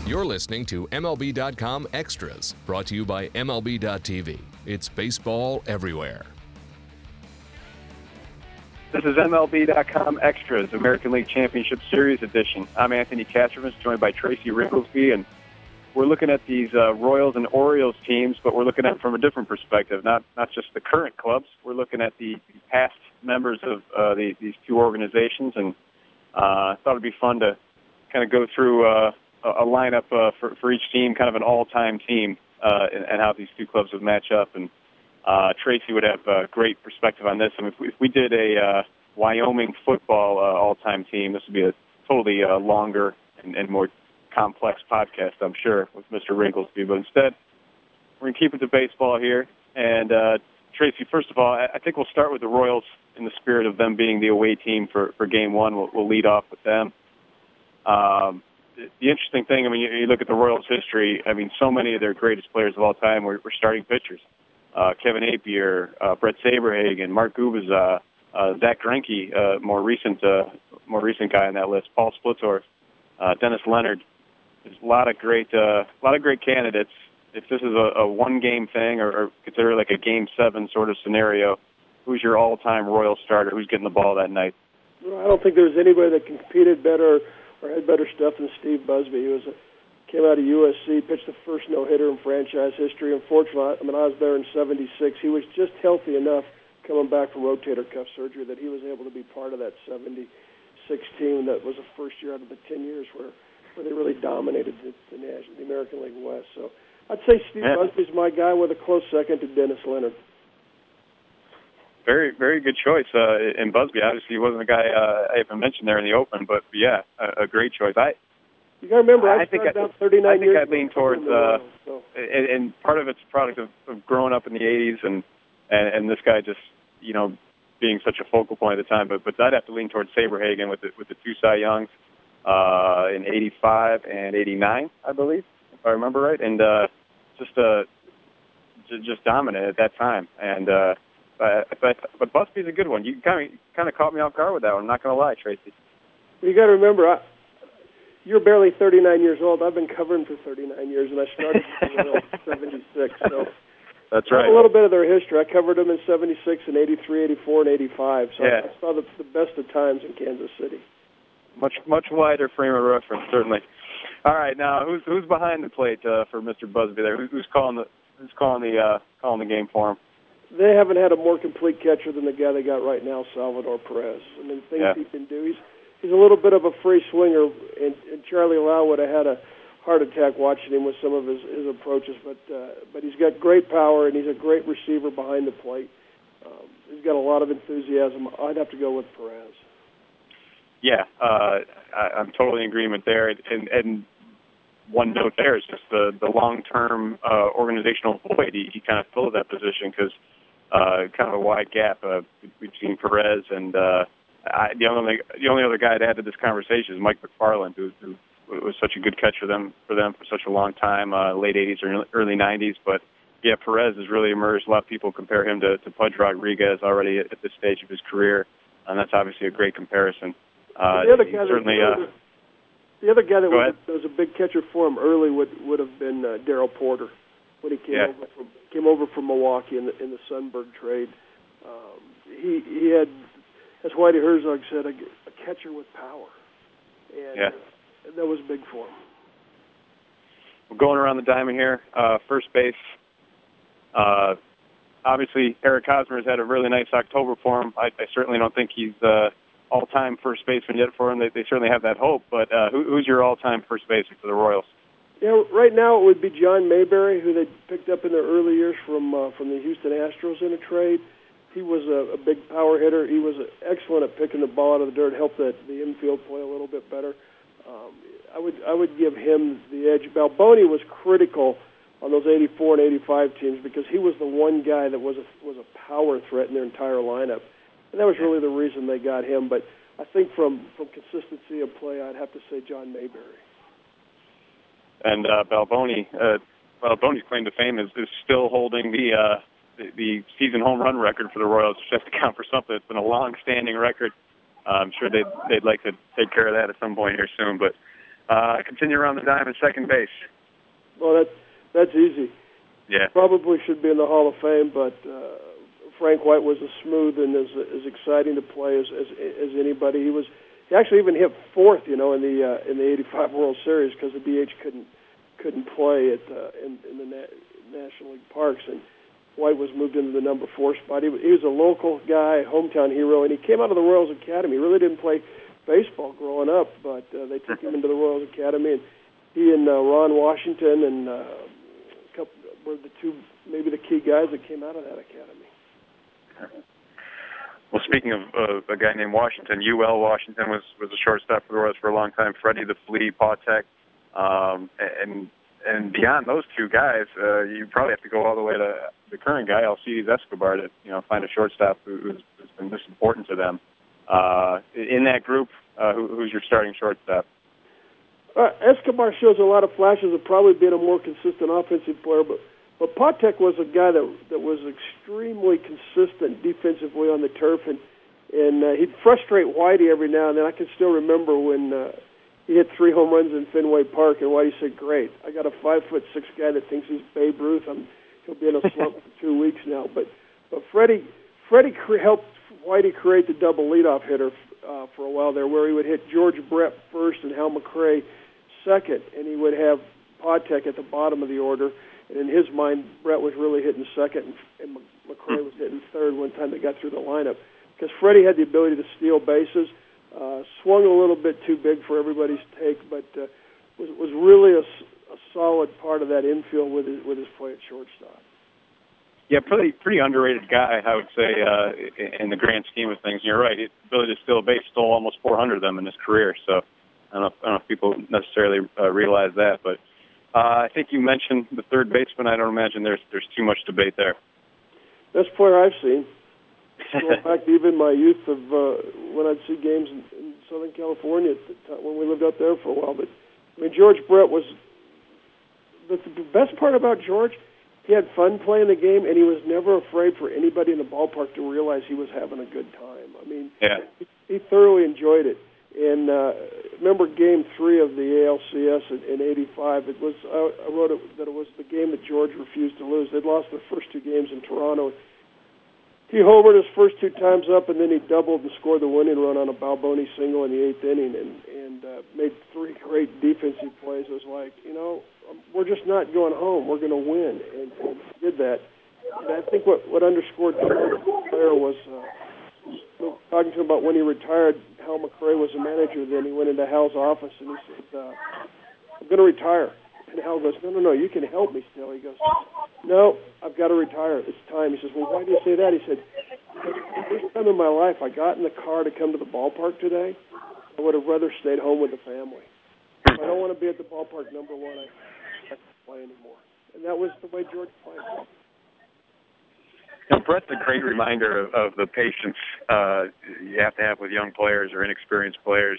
You're listening to MLB.com Extras, brought to you by MLB.tv. It's baseball everywhere. This is MLB.com Extras, American League Championship Series edition. I'm Anthony Castrovince, joined by Tracy Ringlesby, and we're looking at these Royals and Orioles teams, but we're looking at them from a different perspective, not just the current clubs. We're looking at the past members of these two organizations, and I thought it'd be fun to kind of go through a lineup for each team, kind of an all-time team, and how these two clubs would match up. And Tracy would have a great perspective on this. I mean, if we did a Wyoming football all-time team, this would be a totally longer and more complex podcast, I'm sure, with Mr. Ringlesby. But instead, we're going to keep it to baseball here. And Tracy, first of all, I think we'll start with the Royals in the spirit of them being the away team for Game 1. We'll lead off with them. The interesting thing, I mean, you look at the Royals' history, I mean, so many of their greatest players of all time were starting pitchers. Kevin Appier, Brett Saberhagen, Mark Gubicza, Zach Greinke, more recent guy on that list, Paul Splitorf, Dennis Leonard. There's a lot of great candidates. If this is a one-game thing or consider it like a Game 7 sort of scenario, who's your all-time Royal starter? Who's getting the ball that night? Well, I don't think there's anybody that competed better or had better stuff than Steve Busby. He came out of USC, pitched the first no-hitter in franchise history. Unfortunately, I was there in '76. He was just healthy enough coming back from rotator cuff surgery that he was able to be part of that '76 team that was the first year out of the 10 years where they really dominated the American League West. So I'd say Steve Busby's my guy with a close second to Dennis Leonard. Very, very good choice. In Busby, obviously, he wasn't a guy I even mentioned there in the open, but yeah, a great choice. You got to remember, I think out 39 years. I think I'd lean towards, and part of it's a product of growing up in the '80s, and this guy just, being such a focal point at the time. But I'd have to lean towards Saberhagen with the two Cy Youngs in '85 and '89, I believe, if I remember right, and just dominant at that time. And but Busby's a good one. You kind of caught me off guard with that one. I'm not going to lie, Tracy. You got to remember, you're barely 39 years old. I've been covering for 39 years, and I started in '76. So that's right. A little bit of their history. I covered them in '76 and '83, '84, and '85. So yeah. I saw the best of times in Kansas City. Much wider frame of reference, certainly. All right, now who's behind the plate for Mr. Busby there? Who's calling the game for him? They haven't had a more complete catcher than the guy they got right now, Salvador Perez. I mean, things he can do. He's a little bit of a free swinger, and Charlie Lau would have had a heart attack watching him with some of his approaches. But he's got great power, and he's a great receiver behind the plate. He's got a lot of enthusiasm. I'd have to go with Perez. Yeah, I'm totally in agreement there. And one note there is just the long-term organizational void. He kind of filled that position because kind of a wide gap between Perez and the only other guy to add to this conversation is Mike McFarland, who was such a good catcher for them for such a long time, late '80s or early '90s. But yeah, Perez has really emerged. A lot of people compare him to Pudge Rodriguez already at this stage of his career, and that's obviously a great comparison. The other guy that was a big catcher for him early would have been Darryl Porter when he came over from Milwaukee in the Sundberg trade. He had, as Whitey Herzog said, a catcher with power, and that was big for him. We're going around the diamond here. First base. Obviously, Eric Hosmer's had a really nice October for him. I certainly don't think he's all-time first baseman yet for him. They certainly have that hope. But who's your all-time first baseman for the Royals? Yeah, right now it would be John Mayberry, who they picked up in their early years from the Houston Astros in a trade. He was a big power hitter. He was excellent at picking the ball out of the dirt, helped the infield play a little bit better. I would give him the edge. Balboni was critical on those '84 and '85 teams because he was the one guy that was a power threat in their entire lineup. And that was really the reason they got him. But I think from consistency of play, I'd have to say John Mayberry. And Balboni's claim to fame is still holding the season home run record for the Royals, which has to count for something. It's been a long-standing record. I'm sure they'd like to take care of that at some point here soon. But Continue around the dime at second base. Well, that's easy. Yeah. Probably should be in the Hall of Fame, but Frank White was as smooth and as exciting to play as anybody. He actually even hit fourth, in the '85 World Series because the DH couldn't play in the National League parks, and White was moved into the number 4 spot. He was a local guy, hometown hero, and he came out of the Royals Academy. He really didn't play baseball growing up, but they took him into the Royals Academy, and he and Ron Washington and a couple were the two, maybe the key guys that came out of that academy. Well, speaking of a guy named Washington, UL Washington was a shortstop for the Royals for a long time. Freddie the Flea Pautek, and beyond those two guys, you probably have to go all the way to the current guy, Alcides Escobar, to find a shortstop who's been this important to them. In that group, who's your starting shortstop? Escobar shows a lot of flashes of probably being a more consistent offensive player, but Pautek was a guy that was extremely consistent defensively on the turf, and he'd frustrate Whitey every now and then. I can still remember when he hit 3 home runs in Fenway Park, and Whitey said, "Great, I got a 5'6" guy that thinks he's Babe Ruth. He'll be in a slump for 2 weeks now." But Freddie helped Whitey create the double leadoff hitter for a while there, where he would hit George Brett first and Hal McRae second, and he would have Pautek at the bottom of the order. And in his mind, Brett was really hitting second, and McRae was hitting third one time they got through the lineup. Because Freddie had the ability to steal bases, swung a little bit too big for everybody's take, but was really a solid part of that infield with his play at shortstop. Yeah, pretty underrated guy, I would say, in the grand scheme of things. You're right. His ability to steal a base, stole almost 400 of them in his career. So I don't know if people necessarily realize that, but I think you mentioned the third baseman. I don't imagine there's too much debate there. Best player I've seen. Going back to even my youth of when I'd see games in Southern California when we lived up there for a while. But George Brett was the best part about George. He had fun playing the game, and he was never afraid for anybody in the ballpark to realize he was having a good time. He thoroughly enjoyed it. And remember Game 3 of the ALCS in '85. I wrote that it was the game that George refused to lose. They'd lost their first 2 games in Toronto. He homered his first 2 times up, and then he doubled and scored the winning run on a Balboni single in the 8th inning, and made 3 great defensive plays. It was like, we're just not going home. We're going to win, and he did that. And I think what underscored George as a player was talking to him about when he retired. Hal McRae was a manager then. He went into Hal's office, and he said, "I'm going to retire." And Hal goes, No, you can help me still. He goes, "No, I've got to retire. It's time." He says, "Well, why do you say that?" He said, "The first time in my life I got in the car to come to the ballpark today, I would have rather stayed home with the family. If I don't want to be at the ballpark, number one, I can't play anymore." And that was the way George played. Brett's a great reminder of the patience you have to have with young players or inexperienced players.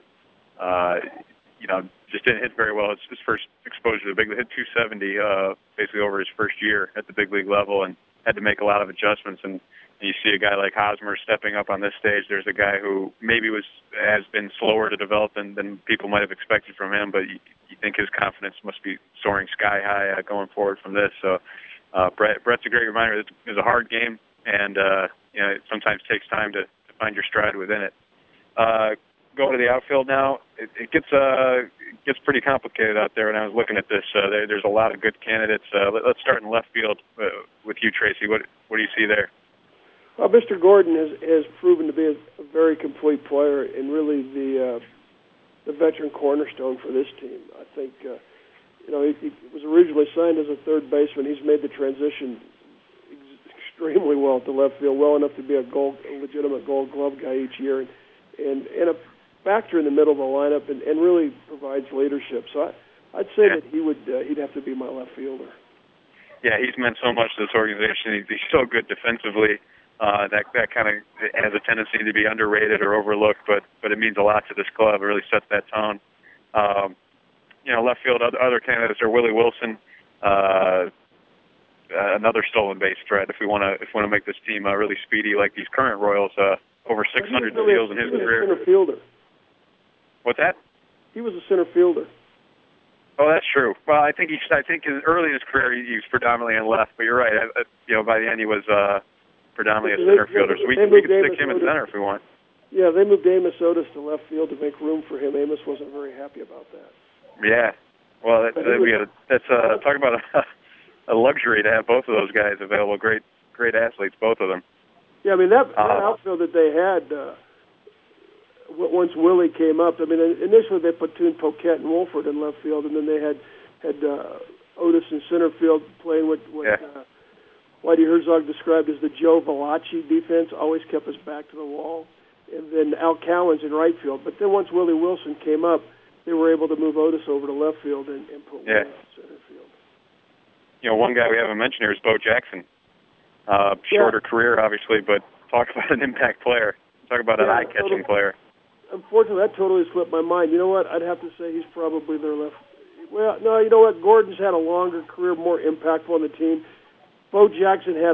Just didn't hit very well. It's his first exposure to the big league. Hit 270 basically over his first year at the big league level, and had to make a lot of adjustments. And you see a guy like Hosmer stepping up on this stage. There's a guy who maybe has been slower to develop than people might have expected from him, but you think his confidence must be soaring sky high going forward from this. So. Brett's a great reminder. It's a hard game, and it sometimes takes time to find your stride within it. Go to the outfield now. It gets pretty complicated out there. When I was looking at this, there's a lot of good candidates. Let's start in left field with you, Tracy. What do you see there? Well, Mr. Gordon has proven to be a very complete player and really the veteran cornerstone for this team. I think. He was originally signed as a third baseman. He's made the transition extremely well to left field, well enough to be a legitimate Gold Glove guy each year, and a factor in the middle of the lineup, and really provides leadership. So I'd say that he'd have to be my left fielder. Yeah, he's meant so much to this organization. He's so good defensively. That kind of has a tendency to be underrated or overlooked, but it means a lot to this club. It really sets that tone. Left field, other candidates are Willie Wilson, another stolen base threat. If we want to make this team really speedy, like these current Royals, over 600 steals in his career. Center fielder. What's that? he was a center fielder. Oh, that's true. Well, I think early in his career he was predominantly in left, but you're right. By the end he was predominantly a center fielder. So we could stick him in center if we want. Yeah, they moved Amos Otis to left field to make room for him. Amos wasn't very happy about that. Yeah. Well, that's talk about a luxury to have both of those guys available. Great athletes, both of them. Yeah, I mean that outfield that they had once Willie came up. I mean, initially they platooned Poquette and Wolford in left field, and then they had Otis in center field playing what Whitey Herzog described as the Joe Valachi defense. Always kept us back to the wall, and then Al Cowens in right field. But then once Willie Wilson came up, they were able to move Otis over to left field and put Willie in center field. One guy we haven't mentioned here is Bo Jackson. Shorter career, obviously, but talk about an impact player. Talk about an eye-catching player. Unfortunately, that totally slipped my mind. You know what? I'd have to say he's probably their left. Well, no, you know what? Gordon's had a longer career, more impactful on the team. Bo Jackson had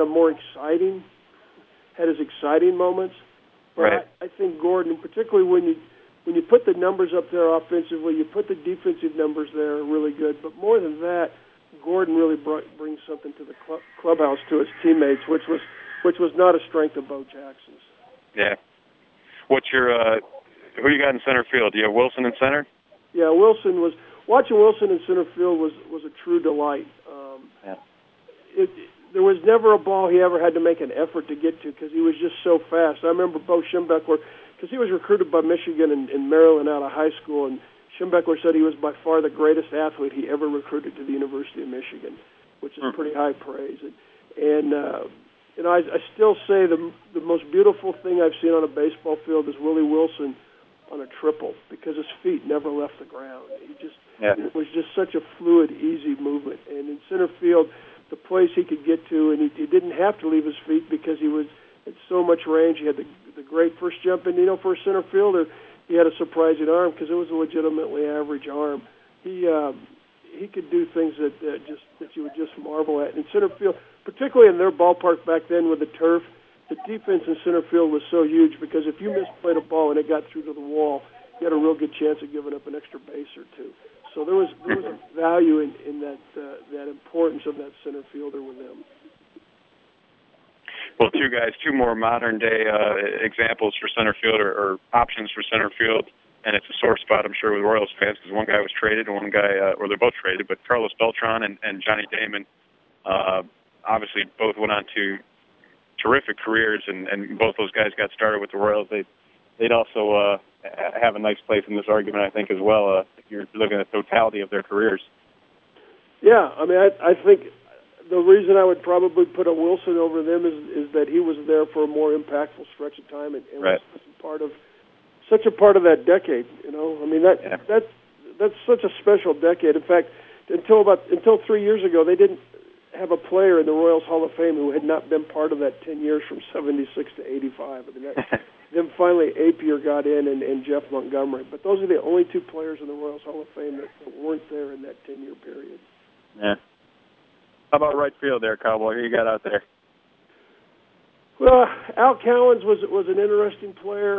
his exciting moments. But right. I think Gordon, particularly when you put the numbers up there offensively, you put the defensive numbers there, really good. But more than that, Gordon really brings something to the clubhouse to his teammates, which was not a strength of Bo Jackson's. Yeah. What's your who you got in center field? Do you have Wilson in center? Yeah, watching Wilson in center field was a true delight. There was never a ball he ever had to make an effort to get to because he was just so fast. I remember Bo Schembechler, because he was recruited by Michigan and Maryland out of high school, and Schembechler said he was by far the greatest athlete he ever recruited to the University of Michigan, which is pretty high praise. I still say the most beautiful thing I've seen on a baseball field is Willie Wilson on a triple, because his feet never left the ground. It was just such a fluid, easy movement. And in center field, the place he could get to, and he didn't have to leave his feet because he was at so much range. He had the great first jump, and for a center fielder, he had a surprising arm because it was a legitimately average arm. He could do things that you would just marvel at. In center field, particularly in their ballpark back then with the turf, the defense in center field was so huge because if you misplayed a ball and it got through to the wall, you had a real good chance of giving up an extra base or two. So there was a value in that importance of that center fielder with them. Well, two more modern-day examples for center field or options for center field, and it's a sore spot, I'm sure, with Royals fans because one guy was traded and one guy, or they're both traded, but Carlos Beltran and Johnny Damon obviously both went on to terrific careers, and both those guys got started with the Royals. They'd also have a nice place in this argument, I think, as well, if you're looking at the totality of their careers. Yeah, I mean, I think the reason I would probably put a Wilson over them is that he was there for a more impactful stretch of time and right. was such a part of that decade. I mean that's such a special decade. In fact, until 3 years ago, they didn't have a player in the Royals Hall of Fame who had not been part of that 10 years from 76 to 85. I mean, then finally Apier got in and Jeff Montgomery. But those are the only two players in the Royals Hall of Fame that weren't there in that 10-year period. Yeah. How about right field there, Cowboy? Who you got out there? Well, Al Cowens was an interesting player.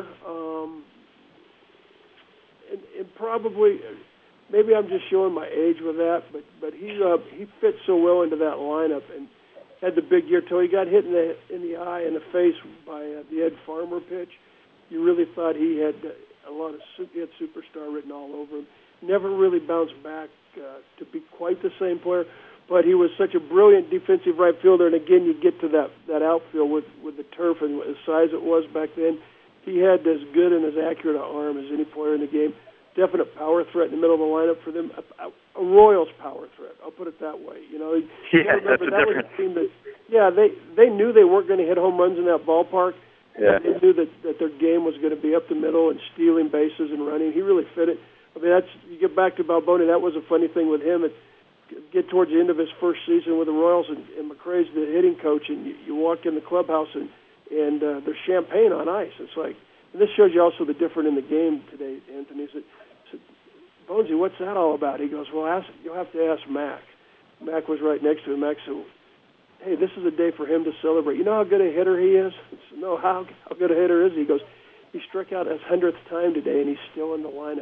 And probably, maybe I'm just showing my age with that, but he fit so well into that lineup and had the big year till he got hit in the eye and the face by the Ed Farmer pitch. You really thought he had he had superstar written all over him. Never really bounced back to be quite the same player, but he was such a brilliant defensive right fielder. And again, you get to that outfield with the turf and the size it was back then. He had as good and as accurate an arm as any player in the game. Definite power threat in the middle of the lineup for them. A Royals power threat. I'll put it that way. That's a difference. They knew they weren't going to hit home runs in that ballpark. Yeah. They knew that their game was going to be up the middle and stealing bases and running. He really fit it. I mean, you get back to Balboni. That was a funny thing with him. Get towards the end of his first season with the Royals, and McRae's the hitting coach, and you walk in the clubhouse and there's champagne on ice. It's like, and this shows you also the difference in the game today, Anthony. Said, Bonesy, what's that all about? He goes, well, you'll have to ask Mac. Mac was right next to him. Mac said, hey, this is a day for him to celebrate. You know how good a hitter he is? I said, no, how good a hitter is he? He goes, he struck out his 100th time today, and he's still in the lineup.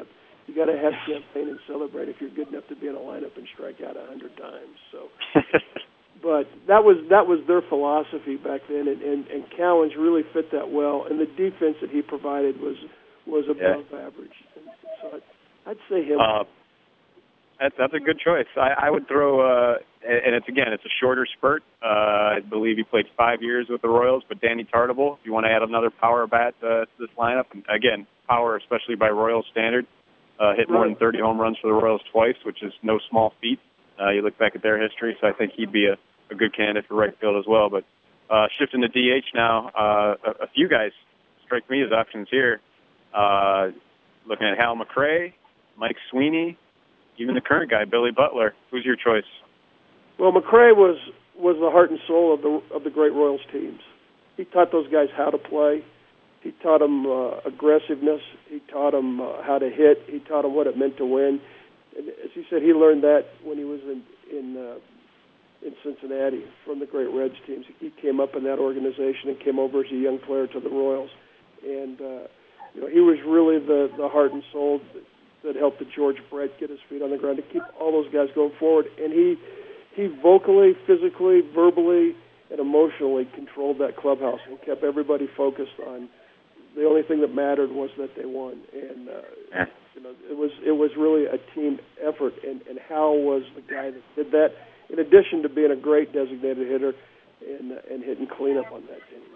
you got to have champagne and celebrate if you're good enough to be in a lineup and strike out 100 times. So, but that was their philosophy back then, and Cowens really fit that well. And the defense that he provided was above average. And so I'd say him. That's a good choice. I would throw, and it's a shorter spurt. I believe he played 5 years with the Royals, but Danny Tartabull, if you want to add another power bat to this lineup, and again, power, especially by Royals standard, hit more than 30 home runs for the Royals twice, which is no small feat. You look back at their history, so I think he'd be a good candidate for right field as well. But shifting to DH now, a few guys strike me as options here. Looking at Hal McRae, Mike Sweeney, even the current guy, Billy Butler. Who's your choice? Well, McRae was the heart and soul of the great Royals teams. He taught those guys how to play. He taught them aggressiveness. He taught them how to hit. He taught them what it meant to win. And as he said, he learned that when he was in Cincinnati from the great Reds teams. He came up in that organization and came over as a young player to the Royals. And he was really the heart and soul that helped the George Brett get his feet on the ground to keep all those guys going forward. And he vocally, physically, verbally, and emotionally controlled that clubhouse and kept everybody focused on the only thing that mattered was that they won. And it was really a team effort. And Hal was the guy that did that, in addition to being a great designated hitter and hitting cleanup on that team.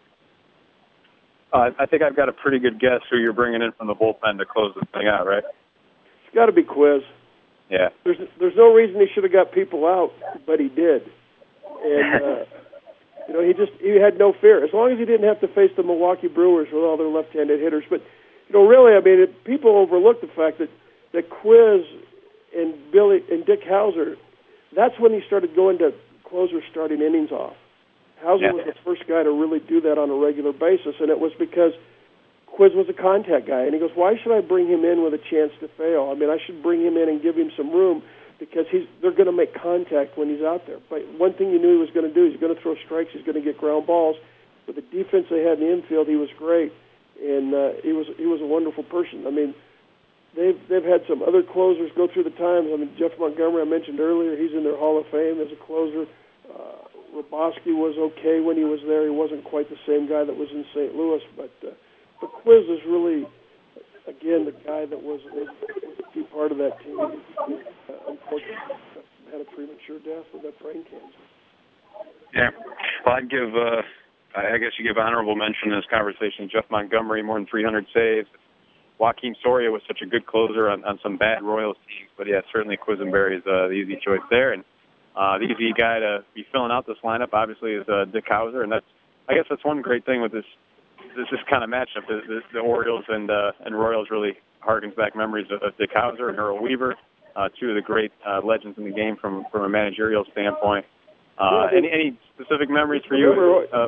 I think I've got a pretty good guess who you're bringing in from the bullpen to close this thing out, right? It's got to be Quiz. Yeah. There's no reason he should have got people out, but he did. And he had no fear. As long as he didn't have to face the Milwaukee Brewers with all their left-handed hitters. But really, I mean, people overlook the fact that Quiz and Billy and Dick Hauser, that's when he started going to closers starting innings off. Hauser was the first guy to really do that on a regular basis, and it was because Quiz was a contact guy. And he goes, why should I bring him in with a chance to fail? I mean, I should bring him in and give him some room because they're going to make contact when he's out there. But one thing you knew he was going to do, he's going to throw strikes, he's going to get ground balls. With the defense they had in the infield, he was great, and he was a wonderful person. I mean, they've had some other closers go through the times. I mean, Jeff Montgomery, I mentioned earlier, he's in their Hall of Fame as a closer. Roboski was okay when he was there. He wasn't quite the same guy that was in St. Louis, but Quiz is really, again, the guy that was a key part of that team. Unfortunately, had a premature death with that brain cancer. Yeah, well, I'd give, I guess you give honorable mention in this conversation, Jeff Montgomery, more than 300 saves. Joaquin Soria was such a good closer on some bad Royals teams, but yeah, certainly Quisenberry is the easy choice there. And the easy guy to be filling out this lineup, obviously, is Dick Hauser, and I guess that's one great thing with this kind of matchup. The Orioles and Royals really harkens back memories of Dick Hauser and Earl Weaver, two of the great legends in the game from a managerial standpoint. Any specific memories for you?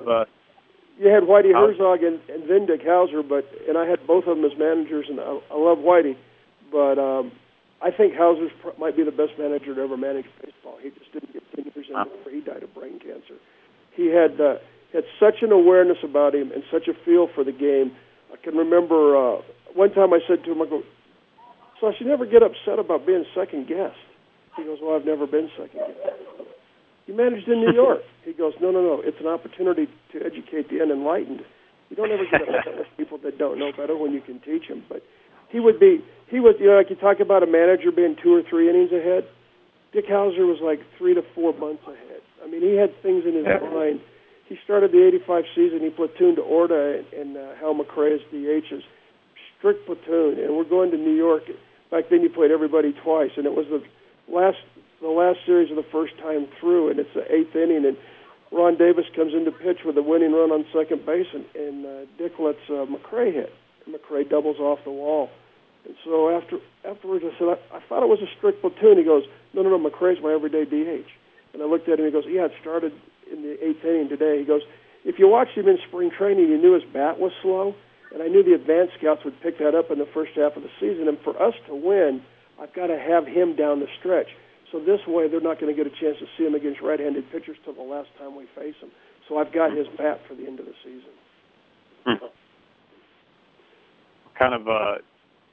You had Whitey Herzog and then Dick Hauser, and I had both of them as managers, and I love Whitey, but I think Hauser might be the best manager to ever manage baseball. He just didn't get 10 years in before he died of brain cancer. He had such an awareness about him and such a feel for the game. I can remember one time I said to him, I go, so I should never get upset about being second guest. He goes, well, I've never been second guest. You managed in New York. He goes, no. It's an opportunity to educate the unenlightened. You don't ever get upset with people that don't know better when you can teach them. But he was, like you talk about a manager being 2 or 3 innings ahead. Dick Hauser was like 3 to 4 months ahead. I mean, he had things in his mind. He started the 85 season. He platooned Orta and Hal McRae as DHs. Strict platoon. And we're going to New York. Back then you played everybody twice. And it was the last series of the first time through, and it's the 8th inning, and Ron Davis comes in to pitch with a winning run on second base, and Dick lets McRae hit. And McRae doubles off the wall. And so afterwards I said, I thought it was a strict platoon. He goes, no, McRae's my everyday DH. And I looked at him, he goes, yeah, it started in the 8th inning today. He goes, if you watched him in spring training, you knew his bat was slow, and I knew the advanced scouts would pick that up in the first half of the season, and for us to win, I've got to have him down the stretch. So this way, they're not going to get a chance to see him against right-handed pitchers till the last time we face him. So I've got his bat for the end of the season. Kind of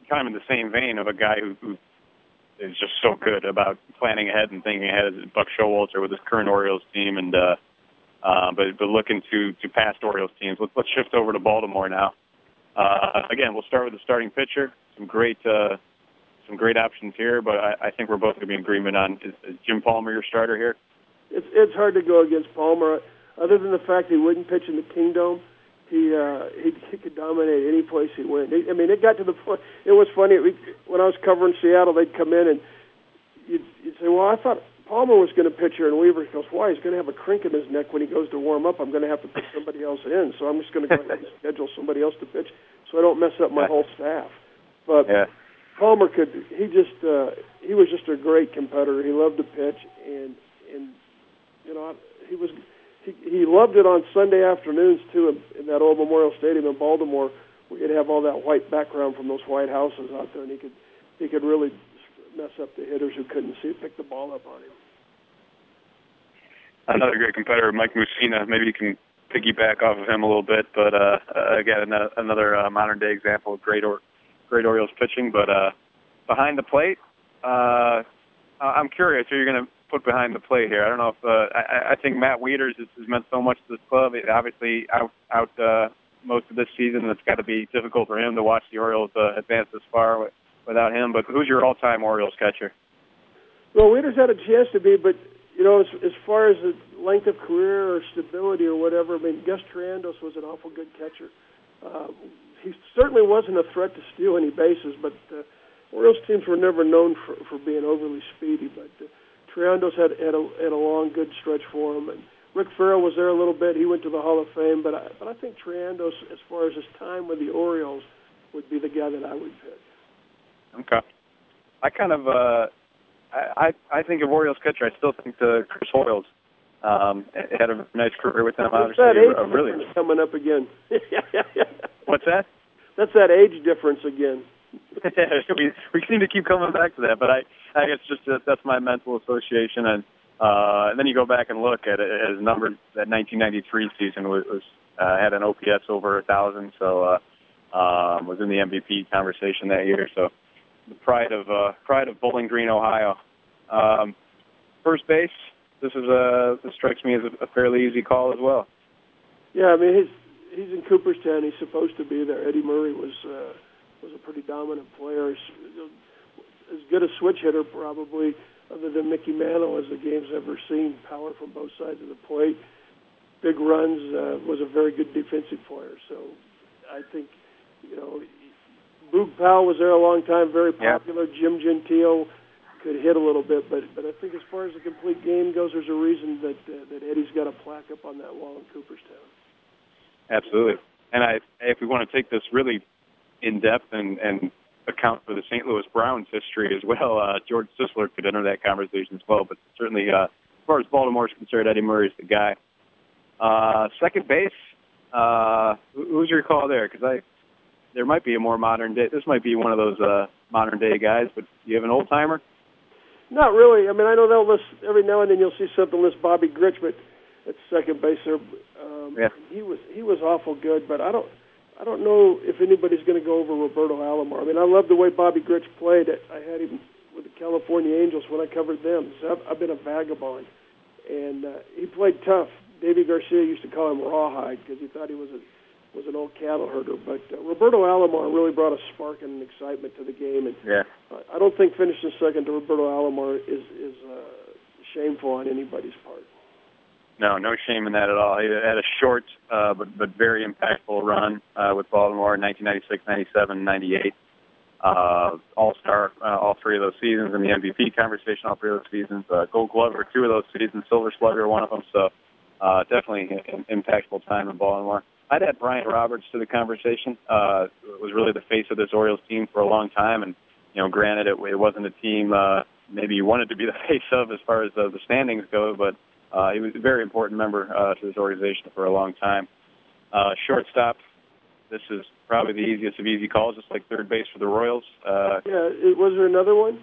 kind of in the same vein of a guy who is just so good about planning ahead and thinking ahead as Buck Showalter with his current Orioles team, and but looking to past Orioles teams. Let's shift over to Baltimore now. Again, we'll start with the starting pitcher. Some great options here, but I think we're both going to be in agreement on is Jim Palmer your starter here? It's hard to go against Palmer, other than the fact he wouldn't pitch in the Kingdome. He could dominate any place he went. I mean, it got to the point. It was funny when I was covering Seattle. They'd come in and you'd say, "Well, I thought Palmer was going to pitch here," and Weaver goes, "Why? He's going to have a crink in his neck when he goes to warm up. I'm going to have to put somebody else in, so I'm just going to go ahead and schedule somebody else to pitch, so I don't mess up my whole staff." But Palmer he was just a great competitor. He loved to pitch, and he loved it on Sunday afternoons too in that old Memorial Stadium in Baltimore, where you'd have all that white background from those white houses out there, and he could really mess up the hitters who couldn't pick the ball up on him. Another great competitor, Mike Mussina. Maybe you can piggyback off of him a little bit, but again, another modern day example of great Orioles pitching. But behind the plate, I'm curious who you're going to put behind the plate here. I don't know if I think Matt Wieters has meant so much to this club. It obviously out most of this season. It's got to be difficult for him to watch the Orioles advance this far without him. But who's your all-time Orioles catcher? Well, Wieters had a chance to be, but as far as the length of career or stability or whatever, I mean, Gus Triandos was an awful good catcher. He certainly wasn't a threat to steal any bases, but Orioles teams were never known for being overly speedy. But Triandos had a long, good stretch for him, and Rick Farrell was there a little bit. He went to the Hall of Fame, but I think Triandos, as far as his time with the Orioles, would be the guy that I would pick. Okay. I kind of I think of Orioles catcher. I still think Chris Hoiles had a nice career with them. What's that age difference coming up again? What's that? That's that age difference again. we seem to keep coming back to that, but I guess just that's my mental association, and then you go back and look at it, his numbers. That 1993 season was had an OPS over 1,000, so was in the MVP conversation that year. So the pride of Bowling Green, Ohio. First base. This strikes me as a fairly easy call as well. Yeah, I mean he's in Cooperstown. He's supposed to be there. Eddie Murray was a pretty dominant player. As good a switch hitter probably, other than Mickey Mantle, as the game's ever seen. Power from both sides of the plate, big runs. Was a very good defensive player. So I think Boog Powell was there a long time, very popular. Yeah. Jim Gentile could hit a little bit, but I think as far as the complete game goes, there's a reason that Eddie's got a plaque up on that wall in Cooperstown. Absolutely. And if we want to take this really in depth and account for the St. Louis Browns history as well, George Sisler could enter that conversation as well. But certainly, as far as Baltimore is concerned, Eddie Murray is the guy. Second base, who's your call there? Because there might be a more modern day. This might be one of those modern day guys. But do you have an old timer? Not really. I mean, I know they'll list every now and then. You'll see something list Bobby Grich, but at second base there, he was awful good. But I don't know if anybody's going to go over Roberto Alomar. I mean, I love the way Bobby Grich played. I had him with the California Angels when I covered them. So I've been a vagabond, and he played tough. Davey Garcia used to call him Rawhide because he thought he was an old cattle herder. But Roberto Alomar really brought a spark and an excitement to the game. And I don't think finishing second to Roberto Alomar is shameful on anybody's part. No shame in that at all. He had a short but very impactful run with Baltimore in 1996, 97, 98. All-star all three of those seasons, in the MVP conversation all three of those seasons. Gold Glover 2 of those seasons, Silver Slugger 1 of them. So definitely an impactful time in Baltimore. I'd add Brian Roberts to the conversation. Was really the face of this Orioles team for a long time, and granted it wasn't a team maybe you wanted to be the face of as far as the standings go, but he was a very important member to this organization for a long time. Shortstop, this is probably the easiest of easy calls, just like third base for the Royals. Was there another one?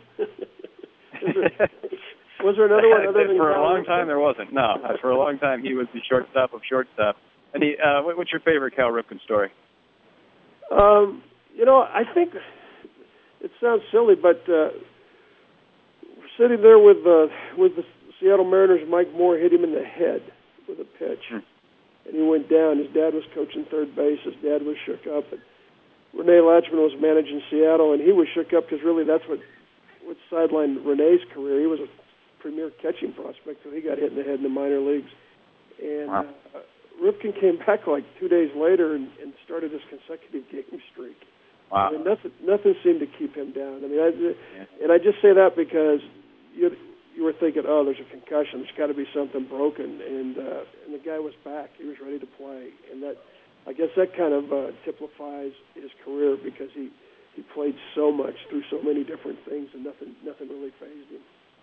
Was there another one other than for a long time? There wasn't. No, for a long time he was the shortstop of shortstop. And what's your favorite Cal Ripken story? I think it sounds silly, but sitting there with the Seattle Mariners, Mike Moore hit him in the head with a pitch, and he went down. His dad was coaching third base. His dad was shook up. And Rene Latchman was managing Seattle, and he was shook up because really that's what sidelined Rene's career. He was a premier catching prospect, so he got hit in the head in the minor leagues. And wow. Ripken came back like 2 days later and started his consecutive game streak. Wow. I mean, nothing seemed to keep him down. I mean, and I just say that because you were thinking, oh, there's a concussion. There's got to be something broken, and the guy was back. He was ready to play, and that, I guess, that kind of typifies his career because he played so much through so many different things, and nothing really fazed him.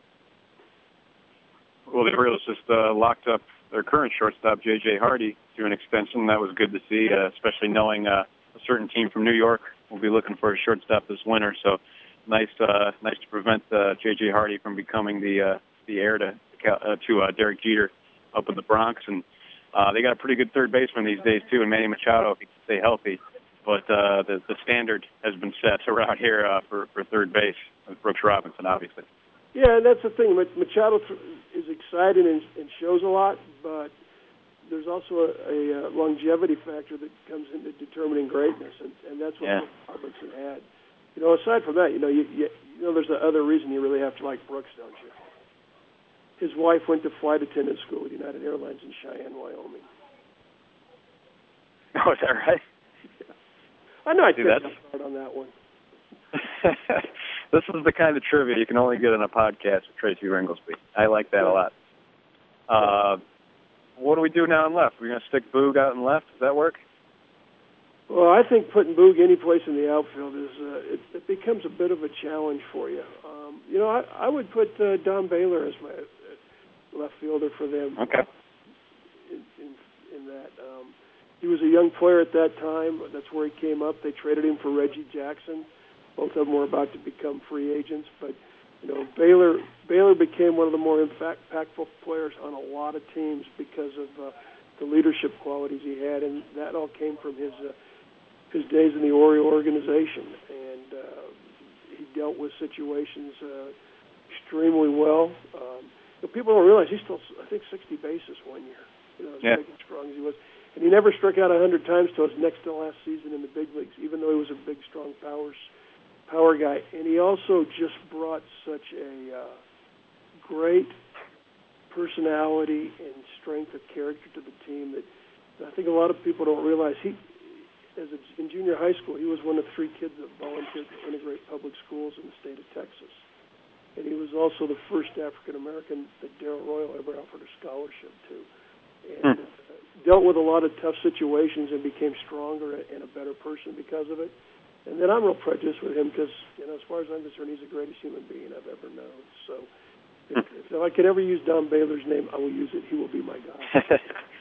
Well, the Orioles just locked up their current shortstop, J.J. Hardy, to an extension. That was good to see, especially knowing a certain team from New York will be looking for a shortstop this winter. So nice to prevent J.J. Hardy from becoming the heir to Derek Jeter up in the Bronx. And they got a pretty good third baseman these days, too, and Manny Machado, if he can stay healthy. But the standard has been set around here for third base with Brooks Robinson, obviously. Yeah, and that's the thing. Machado is exciting and shows a lot, but there's also a longevity factor that comes into determining greatness, and that's what Robinson had. You know, aside from that, you know, there's the other reason you really have to like Brooks, don't you? His wife went to flight attendant school at United Airlines in Cheyenne, Wyoming. Oh, is that right? Yeah. I know I took a start on that one. This is the kind of trivia you can only get on a podcast with Tracy Ringlesby. I like that a lot. What do we do now in left? We're going to stick Boog out in left? Does that work? Well, I think putting Boog any place in the outfield is it becomes a bit of a challenge for you. You know, I would put Don Baylor as my left fielder for them. Okay. In that. He was a young player at that time. That's where he came up. They traded him for Reggie Jackson. Both of them were about to become free agents, but you know, Baylor became one of the more impactful players on a lot of teams because of the leadership qualities he had, and that all came from his days in the Oriole organization. And he dealt with situations extremely well. People don't realize he stole, I think, 60 bases one year. You know, as big and strong as he was. And he never struck out 100 times till his next to last season in the big leagues, even though he was a big, strong power guy. And he also just brought such a great personality and strength of character to the team that I think a lot of people don't realize. In junior high school, he was one of 3 kids that volunteered to integrate public schools in the state of Texas. And he was also the first African-American that Darrell Royal ever offered a scholarship to. And dealt with a lot of tough situations and became stronger and a better person because of it. And then I'm real prejudiced with him because, you know, as far as I'm concerned, he's the greatest human being I've ever known. So if I could ever use Don Baylor's name, I will use it. He will be my guy.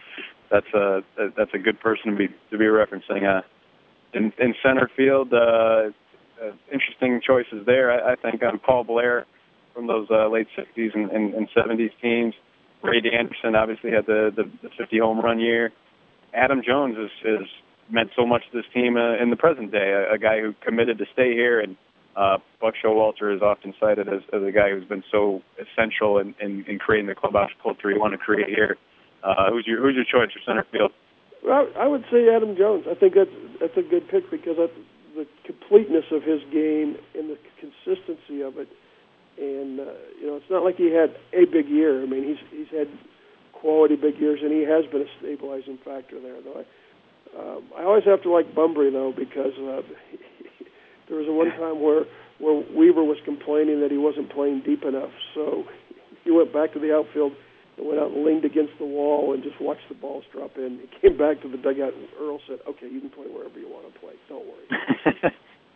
That's a good person to be referencing. In center field, interesting choices there. I think Paul Blair from those late 60s and 70s teams. Ray Anderson obviously had the 50 home run year. Adam Jones has meant so much to this team in the present day. A guy who committed to stay here, and Buck Showalter is often cited as a guy who's been so essential in creating the clubhouse culture you want to create here. Who's your choice for center field? Well, I would say Adam Jones. I think that's a good pick because of the completeness of his game and the consistency of it. And you know, it's not like he had a big year. I mean, he's had quality big years, and he has been a stabilizing factor there. Though I always have to like Bunbury though, because there was one time where Weaver was complaining that he wasn't playing deep enough, so he went back to the outfield and went out and leaned against the wall and just watched the balls drop in. He came back to the dugout, and Earl said, "Okay, you can play wherever you want to play. Don't worry."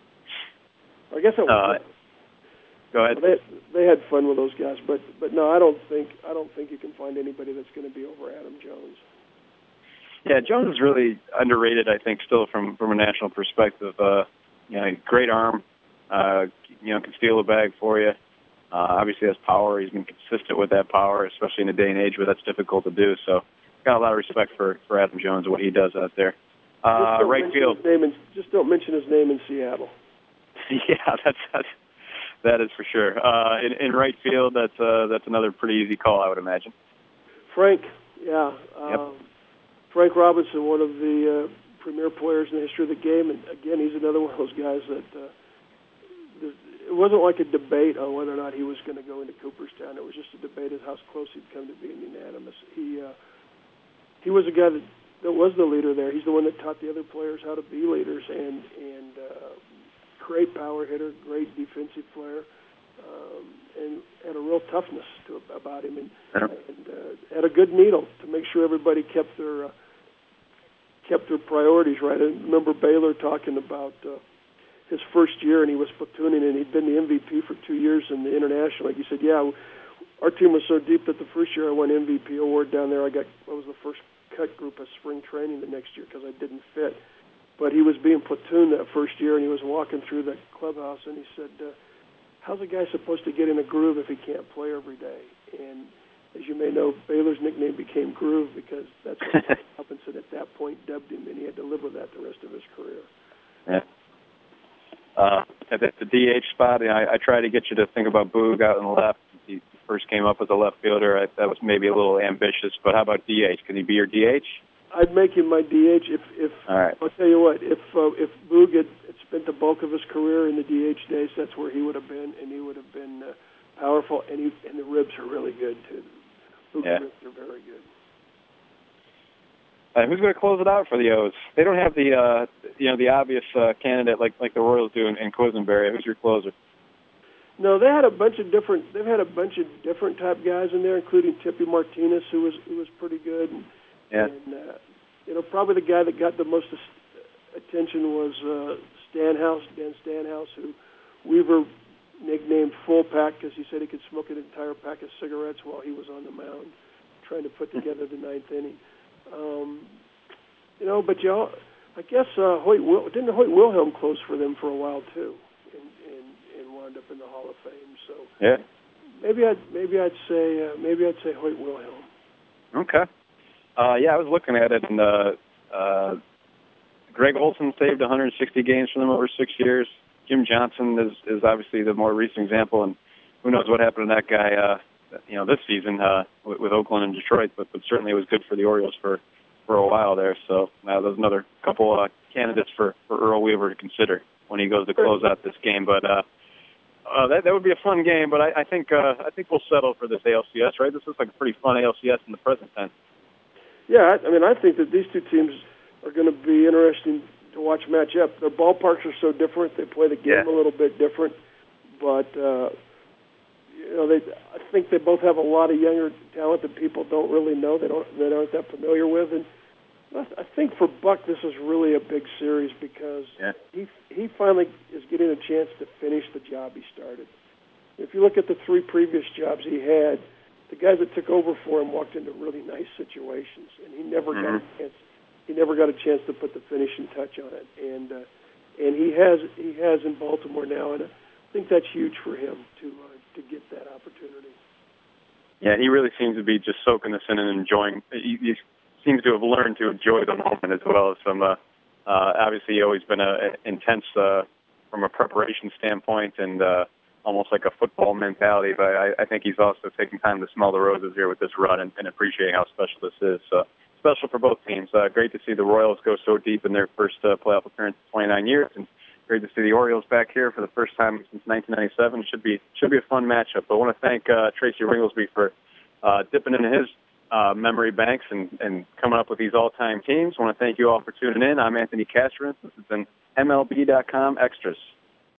I guess that was. Go ahead. They had fun with those guys, but no, I don't think you can find anybody that's going to be over Adam Jones. Yeah, Jones is really underrated, I think, still from a national perspective. You know, great arm. You know, can steal a bag for you. Obviously has power. He's been consistent with that power, especially in a day and age where that's difficult to do. So, got a lot of respect for Adam Jones and what he does out there. Right field. Just don't mention his name in Seattle. Yeah, that is for sure. In right field, that's another pretty easy call, I would imagine. Frank, yeah. Yep. Frank Robinson, one of the premier players in the history of the game, and again, he's another one of those guys that it wasn't like a debate on whether or not he was going to go into Cooperstown. It was just a debate of how close he'd come to being unanimous. He was a guy that was the leader there. He's the one that taught the other players how to be leaders, and great power hitter, great defensive player, and had a real toughness about him, and had a good needle to make sure everybody kept their priorities right. I remember Baylor talking about his first year, and he was platooning, and he'd been the MVP for 2 years in the international. Like he said, yeah, our team was so deep that the first year I won MVP award down there, I was the first cut group of spring training the next year because I didn't fit. But he was being platooned that first year, and he was walking through the clubhouse, and he said, how's a guy supposed to get in a groove if he can't play every day? And as you may know, Baylor's nickname became Groove because that's what Robinson at that point dubbed him, and he had to live with that the rest of his career. Yeah. At the DH spot, I tried to get you to think about Boog out on the left. He first came up as a left fielder. That was maybe a little ambitious, but how about DH? Can he be your DH? I'd make him my DH if all right. I'll tell you what, if Boog had spent the bulk of his career in the DH days, that's where he would have been, and he would have been powerful, and the ribs are really good too. Boog's ribs are very good. Who's going to close it out for the O's? They don't have the obvious candidate like the Royals do in Quisenberry. Who's your closer? No, they've had a bunch of different type guys in there, including Tippy Martinez, who was pretty good. And probably the guy that got the most attention was Dan Stanhouse, who Weaver nicknamed Full Pack because he said he could smoke an entire pack of cigarettes while he was on the mound trying to put together the ninth inning. But I guess didn't Hoyt Wilhelm close for them for a while too, and wound up in the Hall of Fame. So yeah, maybe I'd say Hoyt Wilhelm. Okay. I was looking at it, and Greg Olson saved 160 games for them over 6 years. Jim Johnson is obviously the more recent example, and who knows what happened to that guy, this season with Oakland and Detroit, but certainly it was good for the Orioles for a while there. So there's another couple candidates for Earl Weaver to consider when he goes to close out this game. But that would be a fun game. But I think we'll settle for this ALCS, right? This looks like a pretty fun ALCS in the present tense. Yeah, I think that these two teams are going to be interesting to watch match up. Their ballparks are so different; they play the game a little bit different. But I think they both have a lot of younger talent that people don't really know. They aren't that familiar with. And I think for Buck, this is really a big series because he finally is getting a chance to finish the job he started. If you look at the three previous jobs he had, the guys that took over for him walked into really nice situations, and he never got a chance. He never got a chance to put the finishing touch on it, and he has in Baltimore now, and I think that's huge for him to get that opportunity. Yeah, he really seems to be just soaking this in and enjoying. He seems to have learned to enjoy the moment as well as some. Obviously, always been intense from a preparation standpoint and almost like a football mentality. But I think he's also taking time to smell the roses here with this run and appreciating how special this is. So special for both teams. Great to see the Royals go so deep in their first playoff appearance in 29 years, and great to see the Orioles back here for the first time since 1997. Should be a fun matchup. But I want to thank Tracy Ringlesby for dipping into his memory banks and coming up with these all-time teams. I want to thank you all for tuning in. I'm Anthony Castrovince. This has been MLB.com Extras.